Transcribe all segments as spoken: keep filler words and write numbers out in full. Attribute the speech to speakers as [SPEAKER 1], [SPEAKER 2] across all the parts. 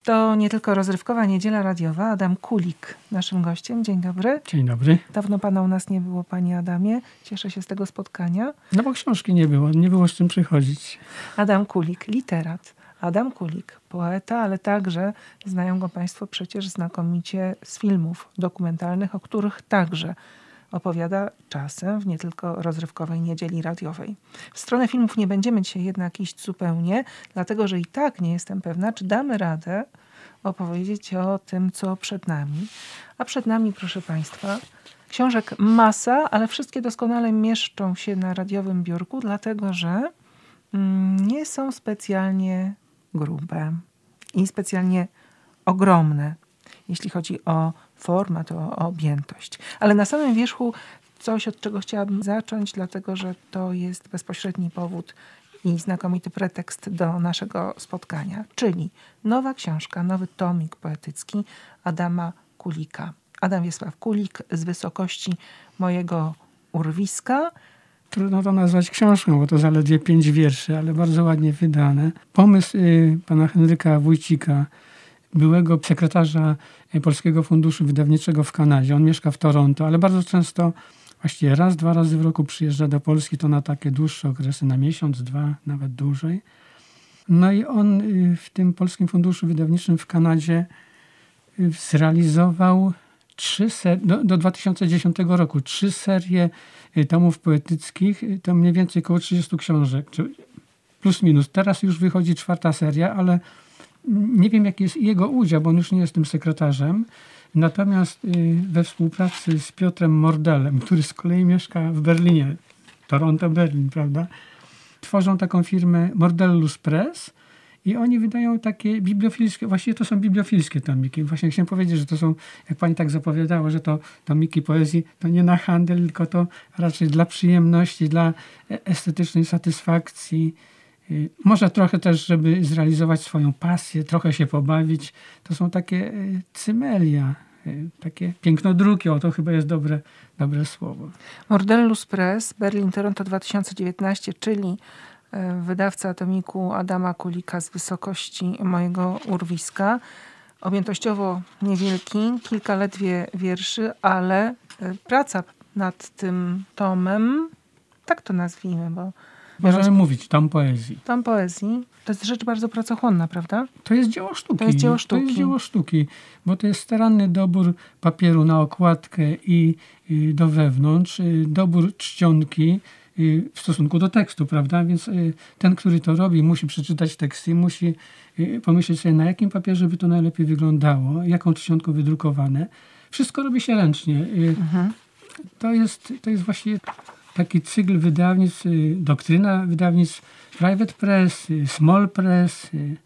[SPEAKER 1] To nie tylko rozrywkowa niedziela radiowa. Adam Kulik naszym gościem. Dzień dobry.
[SPEAKER 2] Dzień dobry.
[SPEAKER 1] Dawno pana u nas nie było, panie Adamie. Cieszę się z tego spotkania.
[SPEAKER 2] No bo książki nie było, nie było z czym przychodzić.
[SPEAKER 1] Adam Kulik, literat. Adam Kulik, poeta, ale także znają go państwo przecież znakomicie z filmów dokumentalnych, o których także opowiada czasem w nie tylko rozrywkowej niedzieli radiowej. W stronę filmów nie będziemy dzisiaj jednak iść zupełnie, dlatego że i tak nie jestem pewna, czy damy radę opowiedzieć o tym, co przed nami. A przed nami, proszę państwa, książek masa, ale wszystkie doskonale mieszczą się na radiowym biurku, dlatego że mm, nie są specjalnie grube i specjalnie ogromne, jeśli chodzi o format, o objętość. Ale na samym wierzchu coś, od czego chciałabym zacząć, dlatego że to jest bezpośredni powód i znakomity pretekst do naszego spotkania, czyli nowa książka, nowy tomik poetycki Adama Kulika. Adam Wiesław Kulik z wysokości mojego urwiska.
[SPEAKER 2] Trudno to nazwać książką, bo to zaledwie pięć wierszy, ale bardzo ładnie wydane. Pomysł y, pana Henryka Wójcika, byłego sekretarza Polskiego Funduszu Wydawniczego w Kanadzie. On mieszka w Toronto, ale bardzo często, właściwie raz, dwa razy w roku przyjeżdża do Polski, to na takie dłuższe okresy, na miesiąc, dwa, nawet dłużej. No i on w tym Polskim Funduszu Wydawniczym w Kanadzie zrealizował trzy serie, do, do dwa tysiące dziesiątego roku trzy serie tomów poetyckich, to mniej więcej około trzydziestu książek, plus minus. Teraz już wychodzi czwarta seria, ale nie wiem, jaki jest jego udział, bo on już nie jest tym sekretarzem. Natomiast we współpracy z Piotrem Mordelem, który z kolei mieszka w Berlinie, Toronto, Berlin, prawda? Tworzą taką firmę Mordellus Press i oni wydają takie bibliofilskie, właściwie to są bibliofilskie tomiki. Właśnie chciałem powiedzieć, że to są, jak pani tak zapowiadała, że to tomiki poezji, to nie na handel, tylko to raczej dla przyjemności, dla estetycznej satysfakcji. Może trochę też, żeby zrealizować swoją pasję, trochę się pobawić. To są takie cymelia, takie pięknodruki, o to chyba jest dobre, dobre słowo.
[SPEAKER 1] Mordellus Press, Berlin, Toronto dwa tysiące dziewiętnaście, czyli wydawca tomiku Adama Kulika z wysokości mojego urwiska. Objętościowo niewielki, kilka ledwie wierszy, ale praca nad tym tomem, tak to nazwijmy, bo
[SPEAKER 2] Możemy biorąc... mówić, tom poezji.
[SPEAKER 1] Tom poezji. To jest rzecz bardzo pracochłonna, prawda?
[SPEAKER 2] To jest dzieło sztuki.
[SPEAKER 1] To jest dzieło sztuki.
[SPEAKER 2] To jest dzieło sztuki, bo to jest staranny dobór papieru na okładkę i, i do wewnątrz, dobór czcionki w stosunku do tekstu, prawda? Więc ten, który to robi, musi przeczytać teksty, musi pomyśleć sobie, na jakim papierze by to najlepiej wyglądało, jaką czcionką wydrukowane. Wszystko robi się ręcznie. Mhm. To jest, to jest właśnie taki cykl wydawnictw, doktryna wydawnictw private press, small press,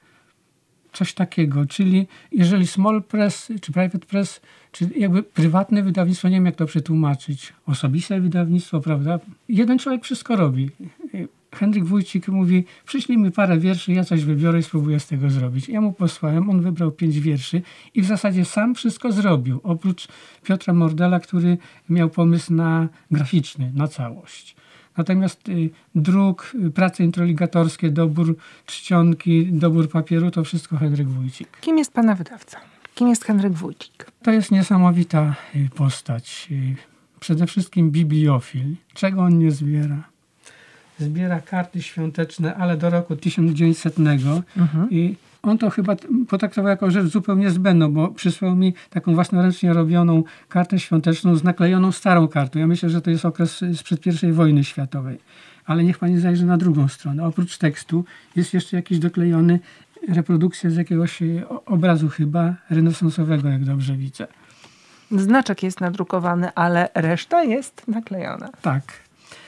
[SPEAKER 2] coś takiego. Czyli jeżeli small press, czy private press, czy jakby prywatne wydawnictwo, nie wiem jak to przetłumaczyć, osobiste wydawnictwo, prawda? Jeden człowiek wszystko robi. Henryk Wójcik mówi, przyślij mi parę wierszy, ja coś wybiorę i spróbuję z tego zrobić. Ja mu posłałem, on wybrał pięć wierszy i w zasadzie sam wszystko zrobił. Oprócz Piotra Mordela, który miał pomysł na graficzny, na całość. Natomiast y, druk, y, prace introligatorskie, dobór czcionki, dobór papieru, to wszystko Henryk Wójcik.
[SPEAKER 1] Kim jest pana wydawca? Kim jest Henryk Wójcik?
[SPEAKER 2] To jest niesamowita y, postać. Y, przede wszystkim bibliofil. Czego on nie zbiera? Zbiera karty świąteczne, ale do roku tysiąc dziewięćsetnego. Mhm. I on to chyba potraktował jako rzecz zupełnie zbędną, bo przysłał mi taką własnoręcznie robioną kartę świąteczną z naklejoną starą kartą. Ja myślę, że to jest okres sprzed pierwszej wojny światowej. Ale niech pani zajrzy na drugą stronę. Oprócz tekstu jest jeszcze jakiś doklejony reprodukcja z jakiegoś obrazu chyba renesansowego, jak dobrze widzę.
[SPEAKER 1] Znaczek jest nadrukowany, ale reszta jest naklejona.
[SPEAKER 2] Tak.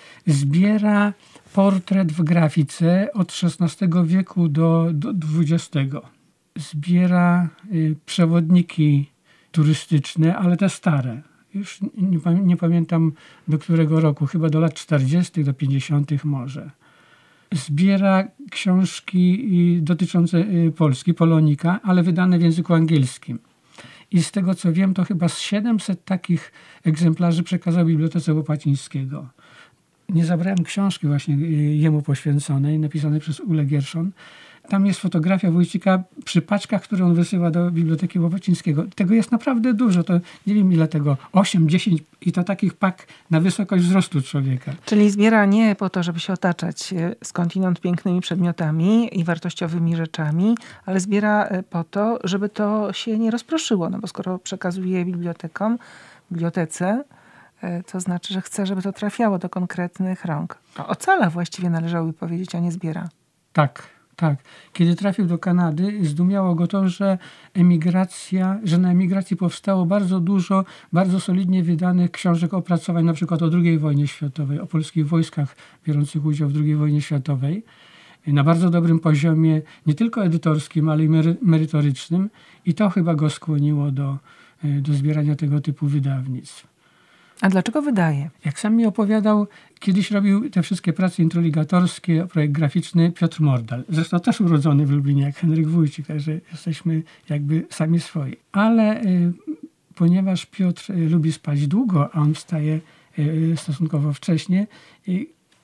[SPEAKER 2] Zbiera portret w grafice od szesnastego wieku do, do dwudziestego. Zbiera y, przewodniki turystyczne, ale te stare. Już nie, nie pamiętam do którego roku, chyba do lat czterdziestych, do pięćdziesiątych może. Zbiera książki y, dotyczące y, Polski, Polonika, ale wydane w języku angielskim. I z tego co wiem, to chyba z siedemset takich egzemplarzy przekazał Bibliotece Łopacińskiego. Nie zabrałem książki właśnie jemu poświęconej, napisanej przez Ulę Gierszon, tam jest fotografia Wójcika przy paczkach, które on wysyła do Biblioteki Łopocińskiego. Tego jest naprawdę dużo. To nie wiem ile tego, osiem, dziesięć i to takich pak na wysokość wzrostu człowieka.
[SPEAKER 1] Czyli zbiera nie po to, żeby się otaczać skądinąd pięknymi przedmiotami i wartościowymi rzeczami, ale zbiera po to, żeby to się nie rozproszyło. No bo skoro przekazuje bibliotekom, bibliotece, to znaczy, że chce, żeby to trafiało do konkretnych rąk. To ocala właściwie należałoby powiedzieć, a nie zbiera.
[SPEAKER 2] Tak, tak. Kiedy trafił do Kanady, zdumiało go to, że emigracja, że na emigracji powstało bardzo dużo, bardzo solidnie wydanych książek, opracowań, na przykład o drugiej wojnie światowej, o polskich wojskach biorących udział w drugiej wojnie światowej, na bardzo dobrym poziomie, nie tylko edytorskim, ale i mery- merytorycznym. I to chyba go skłoniło do, do zbierania tego typu wydawnictw.
[SPEAKER 1] A dlaczego wydaje?
[SPEAKER 2] Jak sam mi opowiadał, kiedyś robił te wszystkie prace introligatorskie, projekt graficzny Piotr Mordal. Zresztą też urodzony w Lublinie, jak Henryk Wójcik, także jesteśmy jakby sami swoi. Ale y, ponieważ Piotr y, lubi spać długo, a on wstaje y, stosunkowo wcześnie, y,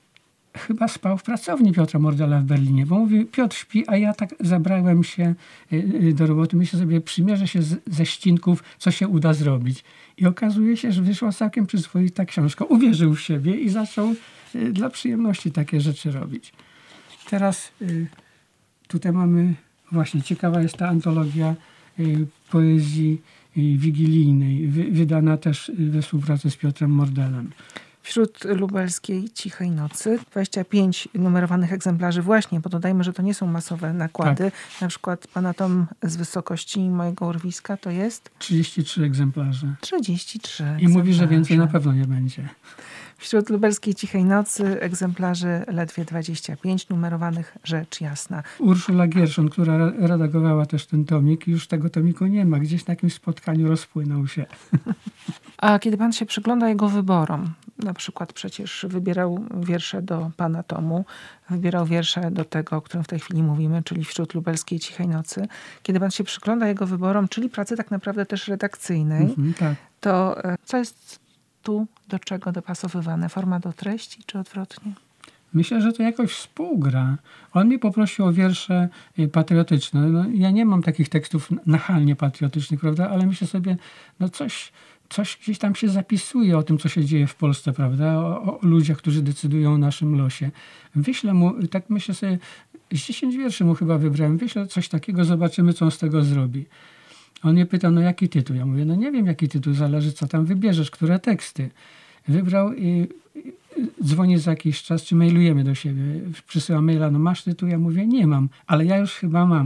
[SPEAKER 2] chyba spał w pracowni Piotra Mordala w Berlinie, bo mówi, Piotr śpi, a ja tak zabrałem się y, do roboty. Myślę sobie, przymierzę się z, ze ścinków, co się uda zrobić. I okazuje się, że wyszła całkiem przyzwoita książka. Uwierzył w siebie i zaczął y, dla przyjemności takie rzeczy robić. Teraz y, tutaj mamy, właśnie ciekawa jest ta antologia y, poezji y, wigilijnej, wy, wydana też we współpracy z Piotrem Mordelem.
[SPEAKER 1] Wśród lubelskiej Cichej Nocy dwadzieścia pięć numerowanych egzemplarzy właśnie, bo dodajmy, że to nie są masowe nakłady. Tak. Na przykład Pana tom z wysokości mojego urwiska to jest?
[SPEAKER 2] trzydzieści trzy egzemplarze.
[SPEAKER 1] trzydzieści trzy
[SPEAKER 2] I
[SPEAKER 1] egzemplarze.
[SPEAKER 2] mówi, że więcej na pewno nie będzie.
[SPEAKER 1] Wśród lubelskiej Cichej Nocy egzemplarzy ledwie dwadzieścia pięć numerowanych, rzecz jasna.
[SPEAKER 2] Urszula Gierszon, która redagowała też ten tomik, już tego tomiku nie ma. Gdzieś na jakimś spotkaniu rozpłynął się.
[SPEAKER 1] A kiedy pan się przygląda jego wyborom, na przykład przecież wybierał wiersze do Pana tomu, wybierał wiersze do tego, o którym w tej chwili mówimy, czyli Wśród lubelskiej Cichej Nocy. Kiedy pan się przygląda jego wyborom, czyli pracy tak naprawdę też redakcyjnej, mm-hmm, tak. to co jest tu do czego dopasowywane? Forma do treści czy odwrotnie?
[SPEAKER 2] Myślę, że to jakoś współgra. On mnie poprosił o wiersze patriotyczne. No, ja nie mam takich tekstów nachalnie patriotycznych, prawda? Ale myślę sobie, no coś... Coś gdzieś tam się zapisuje o tym, co się dzieje w Polsce, prawda? O, o ludziach, którzy decydują o naszym losie. Wyślę mu, tak myślę sobie, z dziesięć wierszy mu chyba wybrałem. Wyślę coś takiego, zobaczymy, co on z tego zrobi. On mnie pyta, no jaki tytuł? Ja mówię, no nie wiem, jaki tytuł, zależy, co tam wybierzesz, które teksty. Wybrał i dzwoni za jakiś czas, czy mailujemy do siebie. Przysyła maila, no masz tytuł? Ja mówię, nie mam, ale ja już chyba mam.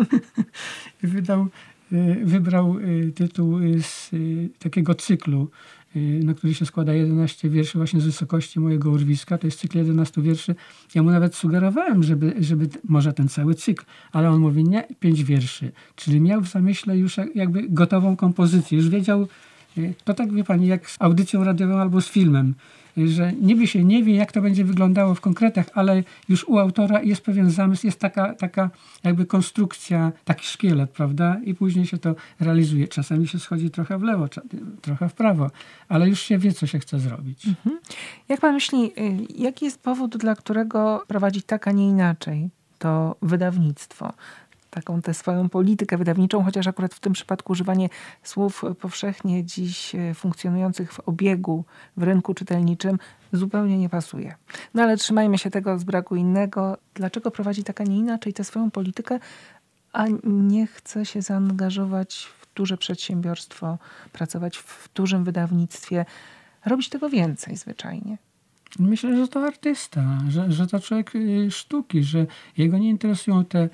[SPEAKER 2] I wydał Wybrał tytuł z takiego cyklu, na który się składa jedenaście wierszy właśnie z wysokości mojego urwiska. To jest cykl jedenastu wierszy. Ja mu nawet sugerowałem, żeby, żeby może ten cały cykl, ale on mówi nie, pięć wierszy. Czyli miał w zamyśle już jakby gotową kompozycję. Już wiedział, to tak wie pani, jak z audycją radiową albo z filmem, że niby się nie wie, jak to będzie wyglądało w konkretach, ale już u autora jest pewien zamysł, jest taka, taka jakby konstrukcja, taki szkielet, prawda? I później się to realizuje. Czasami się schodzi trochę w lewo, trochę w prawo, ale już się wie, co się chce zrobić. Mhm.
[SPEAKER 1] Jak pan myśli, jaki jest powód, dla którego prowadzić tak, a nie inaczej to wydawnictwo? Taką tę swoją politykę wydawniczą, chociaż akurat w tym przypadku używanie słów powszechnie dziś funkcjonujących w obiegu w rynku czytelniczym zupełnie nie pasuje. No ale trzymajmy się tego z braku innego. Dlaczego prowadzi tak, a nie inaczej tę swoją politykę, a nie chce się zaangażować w duże przedsiębiorstwo, pracować w dużym wydawnictwie, robić tego więcej zwyczajnie?
[SPEAKER 2] Myślę, że to artysta, że, że to człowiek sztuki, że jego nie interesują te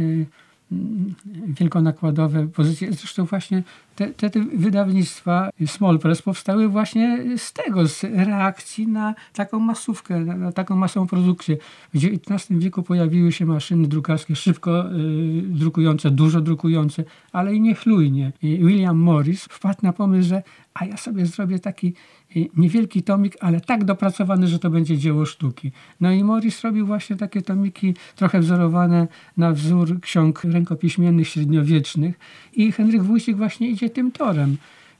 [SPEAKER 2] wielkonakładowe pozycje. Zresztą właśnie te, te, te wydawnictwa Small Press powstały właśnie z tego, z reakcji na taką masówkę, na, na taką masową produkcję. W dziewiętnastym wieku pojawiły się maszyny drukarskie, szybko y, drukujące, dużo drukujące, ale i niechlujnie. I William Morris wpadł na pomysł, że a ja sobie zrobię taki niewielki tomik, ale tak dopracowany, że to będzie dzieło sztuki. No i Morris robił właśnie takie tomiki trochę wzorowane na wzór ksiąg rękopiśmiennych średniowiecznych i Henryk Wójcik właśnie idzie tym torem.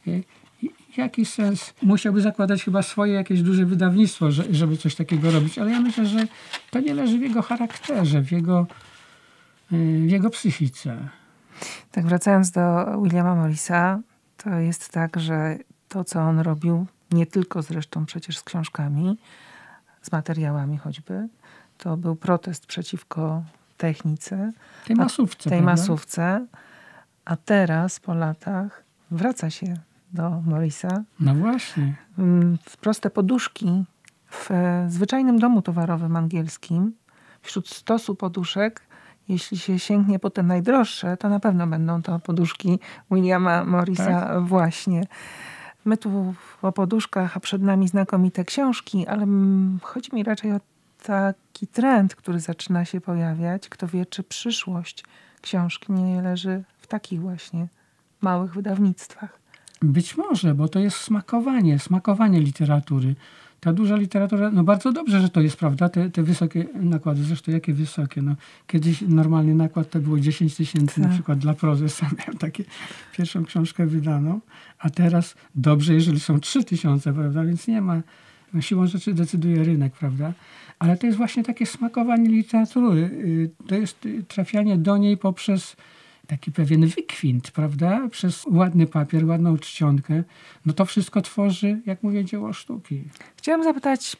[SPEAKER 2] Jaki sens? Musiałby zakładać chyba swoje jakieś duże wydawnictwo, żeby coś takiego robić, ale ja myślę, że to nie leży w jego charakterze, w jego w jego psychice.
[SPEAKER 1] Tak, wracając do Williama Morrisa, to jest tak, że to, co on robił, nie tylko zresztą przecież z książkami, z materiałami choćby, to był protest przeciwko technice.
[SPEAKER 2] Tej masówce.
[SPEAKER 1] Tej masówce. A teraz, po latach, wraca się do Morrisa.
[SPEAKER 2] No właśnie.
[SPEAKER 1] W proste poduszki w zwyczajnym domu towarowym angielskim, wśród stosu poduszek, jeśli się sięgnie po te najdroższe, to na pewno będą to poduszki Williama Morrisa tak? właśnie. My tu o poduszkach, a przed nami znakomite książki, ale chodzi mi raczej o taki trend, który zaczyna się pojawiać. Kto wie, czy przyszłość książki nie leży w takich właśnie małych wydawnictwach.
[SPEAKER 2] Być może, bo to jest smakowanie, smakowanie literatury. Ta duża literatura, no bardzo dobrze, że to jest, prawda, te, te wysokie nakłady. Zresztą jakie wysokie? No, kiedyś normalny nakład to było dziesięć tysięcy na przykład dla prozy. Sam miałem takie pierwszą książkę wydaną, a teraz dobrze, jeżeli są trzy tysiące, prawda, więc nie ma, no, siłą rzeczy decyduje rynek, prawda. Ale to jest właśnie takie smakowanie literatury. To jest trafianie do niej poprzez taki pewien wykwint, prawda? Przez ładny papier, ładną czcionkę. No to wszystko tworzy, jak mówię, dzieło sztuki.
[SPEAKER 1] Chciałam zapytać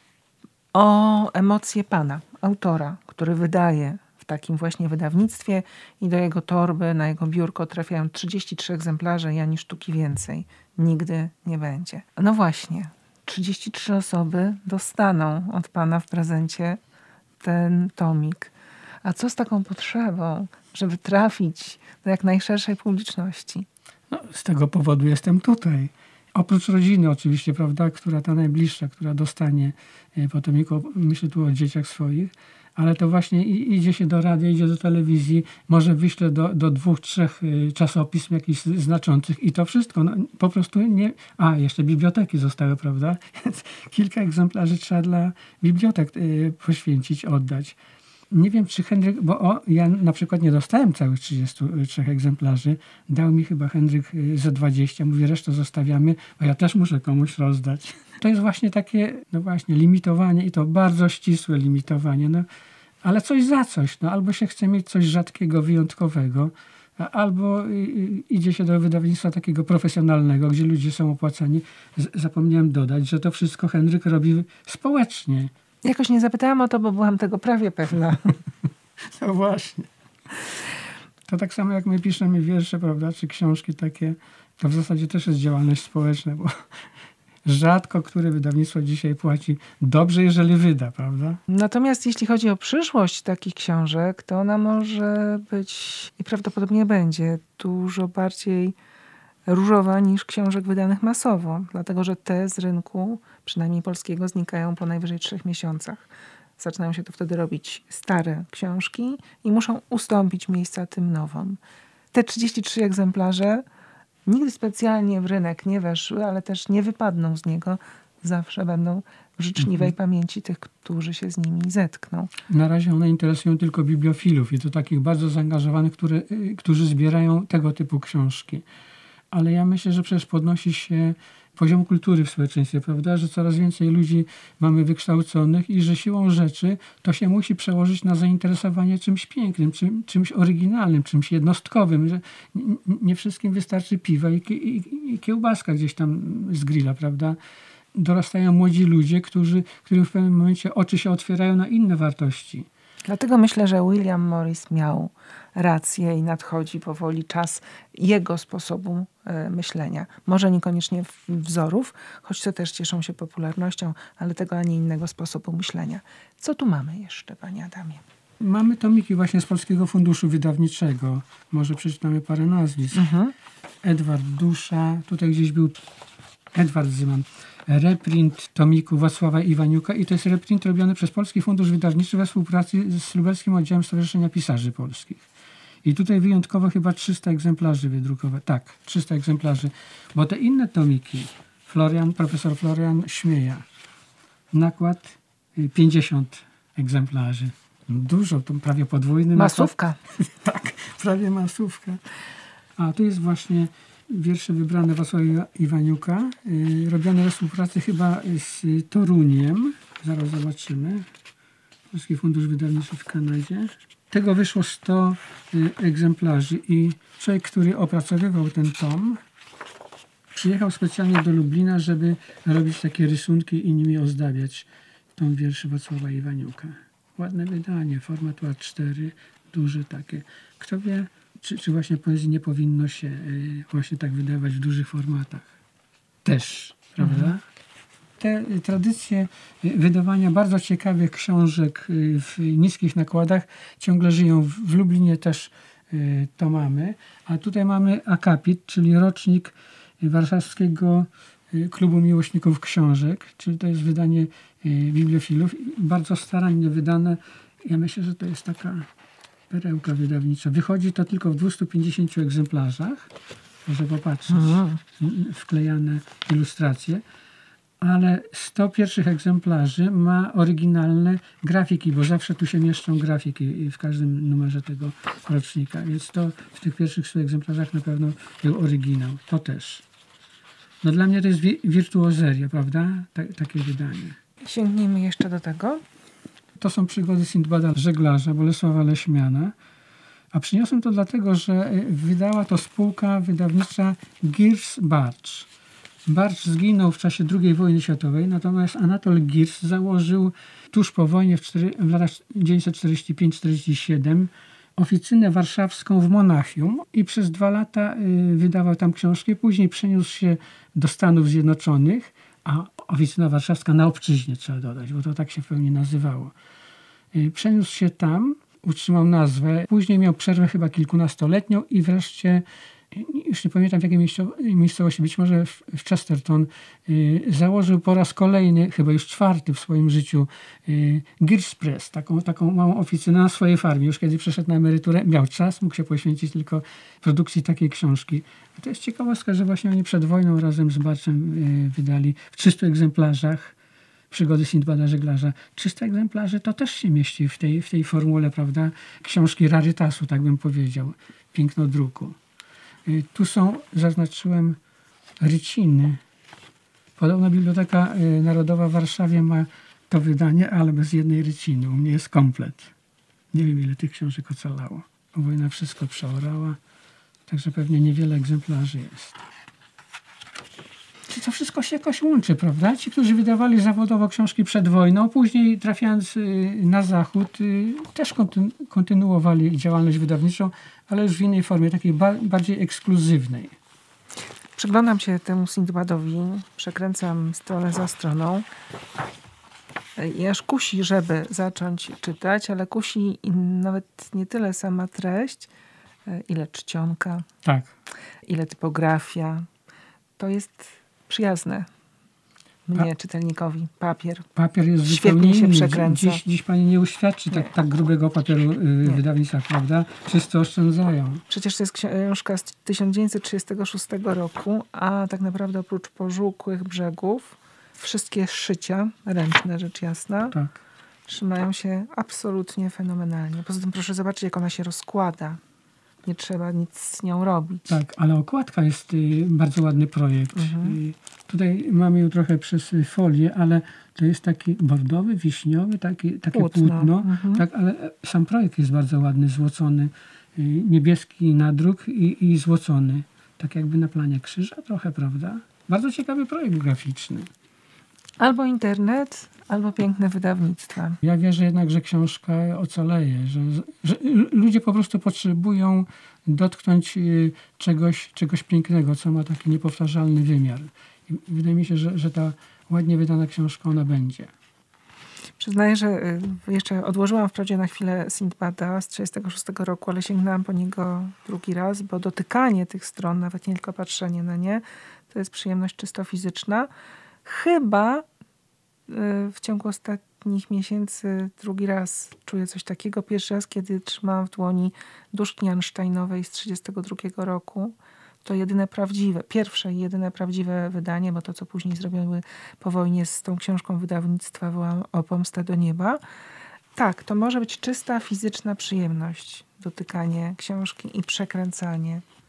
[SPEAKER 1] o emocje pana, autora, który wydaje w takim właśnie wydawnictwie i do jego torby, na jego biurko trafiają trzydzieści trzy egzemplarze i ani sztuki więcej. Nigdy nie będzie. No właśnie, trzydzieści trzy osoby dostaną od pana w prezencie ten tomik. A co z taką potrzebą, żeby trafić do jak najszerszej publiczności?
[SPEAKER 2] No, z tego powodu jestem tutaj. Oprócz rodziny oczywiście, prawda, która ta najbliższa, która dostanie po tomiku, myślę tu o dzieciach swoich, ale to właśnie idzie się do radia, idzie do telewizji, może wyślę do, do dwóch, trzech czasopism jakichś znaczących i to wszystko. No, po prostu nie... A, jeszcze biblioteki zostały, prawda? Więc kilka egzemplarzy trzeba dla bibliotek poświęcić, oddać. Nie wiem, czy Henryk, bo o, ja na przykład nie dostałem całych trzydziestu trzech egzemplarzy. Dał mi chyba Henryk ze dwadzieścia. Mówi, resztę zostawiamy, bo ja też muszę komuś rozdać. To jest właśnie takie, no właśnie, limitowanie i to bardzo ścisłe limitowanie. No, ale coś za coś. No, albo się chce mieć coś rzadkiego, wyjątkowego, albo idzie się do wydawnictwa takiego profesjonalnego, gdzie ludzie są opłacani. Zapomniałem dodać, że to wszystko Henryk robi społecznie.
[SPEAKER 1] Jakoś nie zapytałam o to, bo byłam tego prawie pewna.
[SPEAKER 2] No właśnie. To tak samo jak my piszemy wiersze, prawda, czy książki takie, to w zasadzie też jest działalność społeczna, bo rzadko które wydawnictwo dzisiaj płaci dobrze, jeżeli wyda, prawda?
[SPEAKER 1] Natomiast jeśli chodzi o przyszłość takich książek, to ona może być i prawdopodobnie będzie dużo bardziej różowa niż książek wydanych masowo, dlatego że te z rynku, przynajmniej polskiego, znikają po najwyżej trzech miesiącach. Zaczynają się to wtedy robić stare książki i muszą ustąpić miejsca tym nowym. Te trzydzieści trzy egzemplarze nigdy specjalnie w rynek nie weszły, ale też nie wypadną z niego. Zawsze będą w życzliwej mhm. pamięci tych, którzy się z nimi zetkną.
[SPEAKER 2] Na razie one interesują tylko bibliofilów i to takich bardzo zaangażowanych, które, którzy zbierają tego typu książki. Ale ja myślę, że przecież podnosi się poziom kultury w społeczeństwie, prawda? Że coraz więcej ludzi mamy wykształconych i że siłą rzeczy to się musi przełożyć na zainteresowanie czymś pięknym, czym, czymś oryginalnym, czymś jednostkowym. Że nie wszystkim wystarczy piwa i, i, i kiełbaska gdzieś tam z grilla, prawda? Dorastają młodzi ludzie, którzy, którym w pewnym momencie oczy się otwierają na inne wartości.
[SPEAKER 1] Dlatego myślę, że William Morris miał rację i nadchodzi powoli czas jego sposobu myślenia. Może niekoniecznie wzorów, choć te też cieszą się popularnością, ale tego, a nie innego sposobu myślenia. Co tu mamy jeszcze, panie Adamie?
[SPEAKER 2] Mamy tomiki właśnie z Polskiego Funduszu Wydawniczego. Może przeczytamy parę nazwisk. Mhm. Edward Dusza, tutaj gdzieś był Edward Zyman. Reprint tomiku Wacława Iwaniuka i to jest reprint robiony przez Polski Fundusz Wydawniczy we współpracy z Lubelskim Oddziałem Stowarzyszenia Pisarzy Polskich. I tutaj wyjątkowo chyba trzysta egzemplarzy wydrukować. Tak, trzysta egzemplarzy. Bo te inne tomiki, Florian, profesor Florian Śmieja, nakład pięćdziesiąt egzemplarzy. Dużo, to prawie podwójny.
[SPEAKER 1] Masówka.
[SPEAKER 2] Tak, prawie masówka. A tu jest właśnie wiersze wybrane Wacława Iwaniuka, yy, robione we współpracy chyba z Toruniem. Zaraz zobaczymy. Polski Fundusz Wydawniczy w Kanadzie. Tego wyszło sto egzemplarzy i człowiek, który opracowywał ten tom, przyjechał specjalnie do Lublina, żeby robić takie rysunki i nimi ozdabiać tom wierszy Wacława Iwaniuka. Ładne wydanie, format A cztery, duże takie. Kto wie, czy, czy właśnie poezji nie powinno się y, właśnie tak wydawać w dużych formatach. Też, prawda? Mhm. Te y, tradycje y, wydawania bardzo ciekawych książek y, w niskich nakładach ciągle żyją. W, w Lublinie też y, to mamy. A tutaj mamy akapit, czyli rocznik Warszawskiego Klubu Miłośników Książek, czyli to jest wydanie bibliofilów, bardzo starannie wydane. Ja myślę, że to jest taka perełka wydawnicza. Wychodzi to tylko w dwustu pięćdziesięciu egzemplarzach. Proszę popatrzeć, Aha. wklejane ilustracje. Ale sto pierwszych egzemplarzy ma oryginalne grafiki, bo zawsze tu się mieszczą grafiki w każdym numerze tego rocznika. Więc to w tych pierwszych stu egzemplarzach na pewno był oryginał. To też. No dla mnie to jest wi- wirtuozeria, prawda? Ta, takie wydanie.
[SPEAKER 1] Sięgnijmy jeszcze do tego.
[SPEAKER 2] To są przygody Sindbada Żeglarza Bolesława Leśmiana. A przyniosłem to dlatego, że wydała to spółka wydawnicza Girs Barcz. Barcz zginął w czasie drugiej wojny światowej, natomiast Anatol Girs założył tuż po wojnie w, cztery, w latach tysiąc dziewięćset czterdziesty piąty czterdziesty siedem oficynę warszawską w Monachium i przez dwa lata y, wydawał tam książki. Później przeniósł się do Stanów Zjednoczonych, a oficyna warszawska na obczyźnie trzeba dodać, bo to tak się w pełni nazywało. Y, przeniósł się tam, utrzymał nazwę, później miał przerwę chyba kilkunastoletnią i wreszcie, już nie pamiętam w jakiej miejscowości, być może w, w Chesterton, y, założył po raz kolejny, chyba już czwarty w swoim życiu, y, Girs Press, taką, taką małą oficynę na swojej farmie. Już kiedy przeszedł na emeryturę, miał czas, mógł się poświęcić tylko produkcji takiej książki. A to jest ciekawostka, że właśnie oni przed wojną razem z Barczem y, wydali w trzystu egzemplarzach Przygody Sindbada Żeglarza. trzysta egzemplarzy to też się mieści w tej, w tej formule, prawda, książki rarytasu, tak bym powiedział, piękno druku. Tu są, zaznaczyłem, ryciny. Podobno Biblioteka Narodowa w Warszawie ma to wydanie, ale bez jednej ryciny. U mnie jest komplet. Nie wiem, ile tych książek ocalało. Wojna wszystko przeorała, także pewnie niewiele egzemplarzy jest. Czy to wszystko się jakoś łączy, prawda? Ci, którzy wydawali zawodowo książki przed wojną, później trafiając na zachód, też kontynu- kontynuowali działalność wydawniczą, ale już w innej formie, takiej ba- bardziej ekskluzywnej.
[SPEAKER 1] Przyglądam się temu Sindbadowi, przekręcam stronę za stroną i aż kusi, żeby zacząć czytać, ale kusi nawet nie tyle sama treść, ile czcionka,
[SPEAKER 2] tak.
[SPEAKER 1] ile typografia. To jest przyjazne mnie, pa- czytelnikowi. Papier.
[SPEAKER 2] Papier jest
[SPEAKER 1] świetnie się
[SPEAKER 2] inny.
[SPEAKER 1] przekręca.
[SPEAKER 2] Dziś, dziś pani nie uświadczy tak, tak grubego papieru yy, wydawnictwa, prawda? Wszyscy oszczędzają.
[SPEAKER 1] Przecież to jest książka z tysiąc dziewięćset trzydziestego szóstego roku, a tak naprawdę oprócz pożółkłych brzegów wszystkie szycia, ręczne rzecz jasna,
[SPEAKER 2] tak.
[SPEAKER 1] trzymają się absolutnie fenomenalnie. Poza tym proszę zobaczyć, jak ona się rozkłada. Nie trzeba nic z nią robić.
[SPEAKER 2] Tak, ale okładka jest y, bardzo ładny projekt. Mhm. Y, tutaj mamy ją trochę przez folię, ale to jest taki bordowy, wiśniowy, taki, takie płótno, płótno mhm. tak, ale sam projekt jest bardzo ładny, złocony. Y, niebieski nadruk i, i złocony. Tak jakby na planie krzyża trochę, prawda? Bardzo ciekawy projekt graficzny.
[SPEAKER 1] Albo internet, albo piękne wydawnictwa.
[SPEAKER 2] Ja wierzę jednak, że książka ocaleje, że, że ludzie po prostu potrzebują dotknąć czegoś, czegoś pięknego, co ma taki niepowtarzalny wymiar. I wydaje mi się, że, że ta ładnie wydana książka ona będzie.
[SPEAKER 1] Przyznaję, że jeszcze odłożyłam wprawdzie na chwilę Sindbada z trzydziestego szóstego roku, ale sięgnęłam po niego drugi raz, bo dotykanie tych stron, nawet nie tylko patrzenie na nie, to jest przyjemność czysto fizyczna. Chyba w ciągu ostatnich miesięcy drugi raz czuję coś takiego. Pierwszy raz, kiedy trzymałam w dłoni Duszki Einsteinowej z trzydziestego drugiego roku. To jedyne prawdziwe, pierwsze i jedyne prawdziwe wydanie, bo to, co później zrobiły po wojnie z tą książką wydawnictwa Wołam o pomstę do nieba. Tak, to może być czysta fizyczna przyjemność, dotykanie książki i przekręcanie.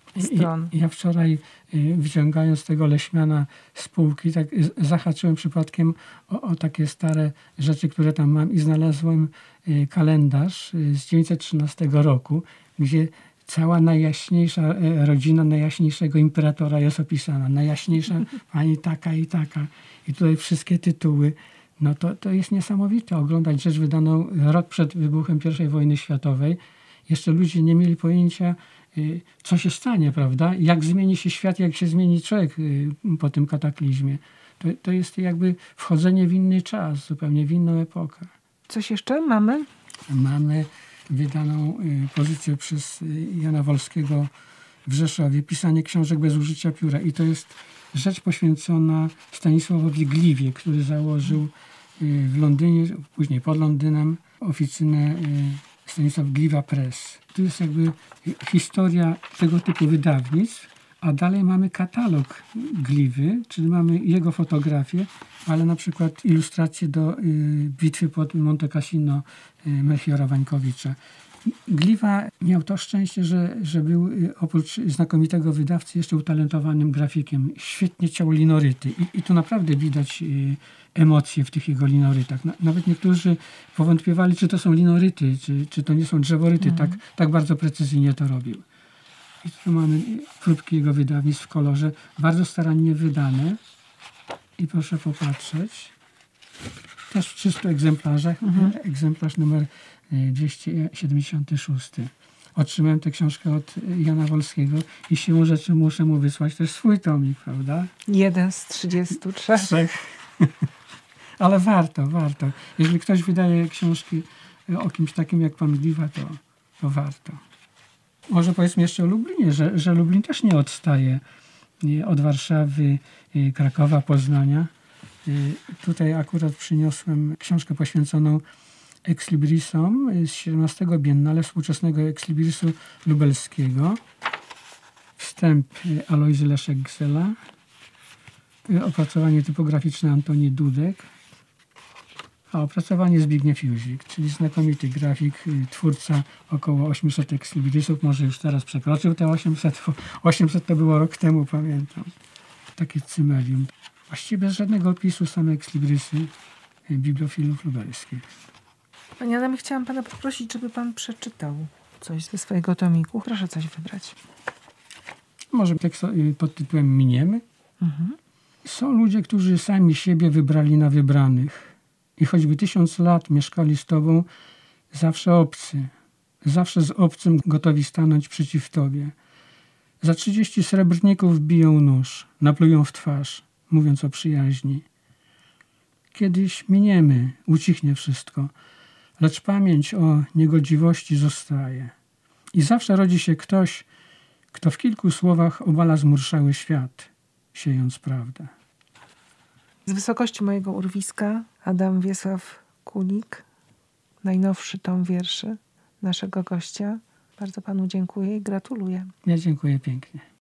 [SPEAKER 1] stron.
[SPEAKER 2] I, ja wczoraj y, wyciągając tego Leśmiana z półki, tak y, zahaczyłem przypadkiem o, o takie stare rzeczy, które tam mam i znalazłem y, kalendarz y, z dziewięćset trzynastego roku, gdzie cała najjaśniejsza y, rodzina najjaśniejszego imperatora jest opisana. Najjaśniejsza pani taka i taka. I tutaj wszystkie tytuły. No to, to jest niesamowite oglądać rzecz wydaną rok przed wybuchem pierwszej wojny światowej. Jeszcze ludzie nie mieli pojęcia, co się stanie, prawda? Jak zmieni się świat, jak się zmieni człowiek po tym kataklizmie. To, to jest jakby wchodzenie w inny czas, zupełnie w inną epokę.
[SPEAKER 1] Coś jeszcze mamy?
[SPEAKER 2] Mamy wydaną pozycję przez Jana Wolskiego w Rzeszowie, pisanie książek bez użycia pióra. I to jest rzecz poświęcona Stanisławowi Gliwie, który założył w Londynie, później pod Londynem, oficynę Stanisław Gliwa Press. To jest jakby historia tego typu wydawnictw, a dalej mamy katalog Gliwy, czyli mamy jego fotografię, ale na przykład ilustracje do y, bitwy pod Monte Cassino y, Melchiora Wańkowicza. Gliwa miał to szczęście, że, że był y, oprócz znakomitego wydawcy jeszcze utalentowanym grafikiem. Świetnie ciął linoryty i, i tu naprawdę widać y, emocje w tych jego linorytach. Na, nawet niektórzy powątpiewali, czy to są linoryty, czy, czy to nie są drzeworyty. Mhm. Tak, tak bardzo precyzyjnie to robił. I tu mamy próbki jego wydawnictw w kolorze, bardzo starannie wydane. I proszę popatrzeć. Też w trzystu egzemplarzach. Mhm. Egzemplarz numer dwieście siedemdziesiąt sześć. Otrzymałem tę książkę od Jana Wolskiego i siłą rzeczy muszę mu wysłać też swój tomik, prawda?
[SPEAKER 1] Jeden z trzydziestu trzech.
[SPEAKER 2] Trzech. Ale warto, warto. Jeżeli ktoś wydaje książki o kimś takim jak pan Gliwa, to, to warto. Może powiedzmy jeszcze o Lublinie, że, że Lublin też nie odstaje od Warszawy, Krakowa, Poznania. Tutaj akurat przyniosłem książkę poświęconą Exlibrisom z siedemnastego Biennale współczesnego Exlibrisu lubelskiego. Wstęp Alojzy Leszek-Gzela. Opracowanie typograficzne Antoni Dudek. A opracowanie Zbigniew Józik, czyli znakomity grafik, twórca około osiemset ekslibrisów, może już teraz przekroczył te osiemset, osiemset to było rok temu, pamiętam. Takie cymelium. Właściwie bez żadnego opisu, same ekslibrisy bibliofilów lubelskich.
[SPEAKER 1] Panie Adamie, chciałam pana poprosić, żeby pan przeczytał coś ze swojego tomiku. Proszę coś wybrać.
[SPEAKER 2] Może tekst pod tytułem Miniemy. Mhm. Są ludzie, którzy sami siebie wybrali na wybranych. I choćby tysiąc lat mieszkali z tobą, zawsze obcy. Zawsze z obcym gotowi stanąć przeciw tobie. Za trzydzieści srebrników biją nóż, naplują w twarz, mówiąc o przyjaźni. Kiedyś miniemy, ucichnie wszystko, lecz pamięć o niegodziwości zostaje. I zawsze rodzi się ktoś, kto w kilku słowach obala zmurszały świat, siejąc prawdę.
[SPEAKER 1] Z wysokości mojego urwiska Adam Wiesław Kulik, najnowszy tom wierszy naszego gościa. Bardzo panu dziękuję i gratuluję.
[SPEAKER 2] Ja dziękuję pięknie.